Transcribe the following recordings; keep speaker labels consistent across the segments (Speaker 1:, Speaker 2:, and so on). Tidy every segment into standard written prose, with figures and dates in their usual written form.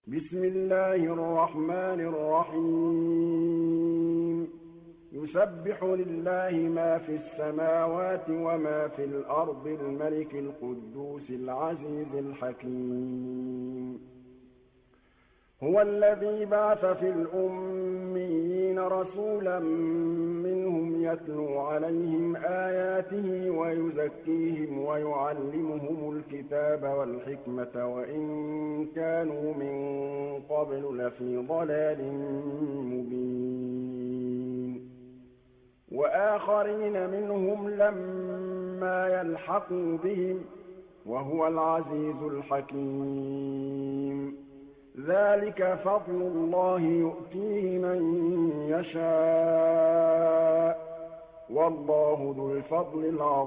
Speaker 1: بسم الله الرحمن الرحيم يسبح لله ما في السماوات وما في الأرض الملك القدوس العزيز الحكيم هو الذي بعث في الأميين رسولا منهم يتلو عليهم آياته ويزكيهم ويعلمهم الكتاب والحكمة وإن كانوا من قبل لفي ضلال مبين وآخرين منهم لما يلحقوا بهم وهو العزيز الحكيم ذلك فضل الله يؤتيه من يشاء والله ذو الفضل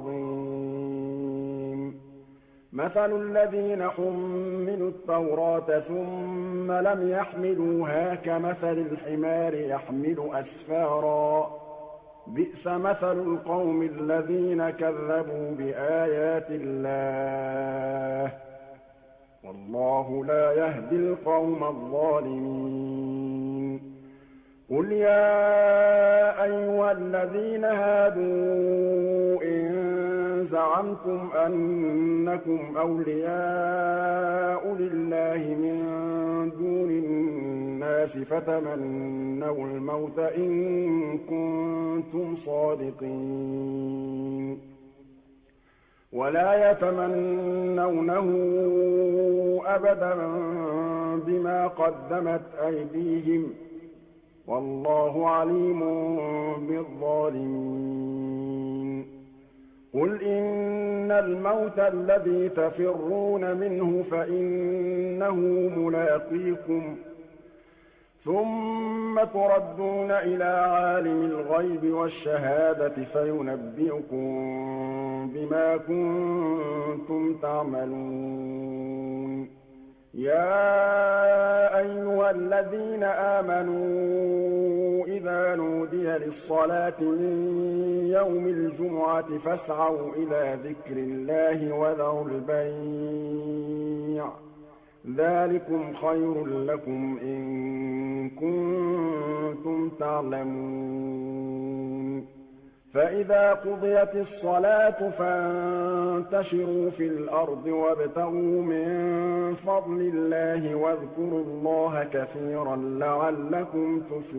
Speaker 1: العظيم مثل الذين حملوا التوراة ثم لم يحملوها كمثل الحمار يحمل أسفارا بئس مثل القوم الذين كذبوا بآيات الله والله لا يهدي القوم الظالمين قل يا أيها الذين هادوا إن زعمتم أنكم أولياء لله من دون الناس فتمنوا الموت إن كنتم صادقين ولا يتمنونه أبدا بما قدمت أيديهم والله عليم بالظالمين قل إن الموت الذي تفرون منه فإنه ملاقيكم ثم تردون إلى عالم الغيب والشهادة فينبئكم بما كنتم تعملون يا أيها الذين آمنوا إذا نودي للصلاة من يوم الجمعة فاسعوا إلى ذكر الله وذروا البيع ذلكم خير لكم إن كنتم تعلمون فإذا قضيت الصلاة فانتشروا في الأرض وابتغوا من فضل الله واذكروا الله كثيرا لعلكم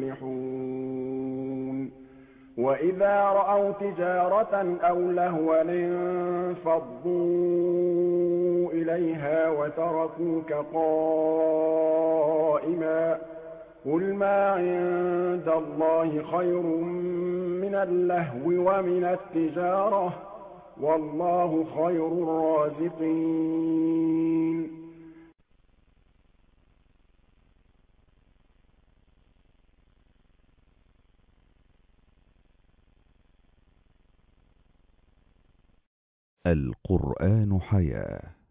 Speaker 1: تفلحون وإذا رأوا تجارة أو لهوا انفضوا إليها وتركوك قائما قل ما عند الله خير من اللهو ومن التجارة والله خير الرازقين
Speaker 2: القرآن حياة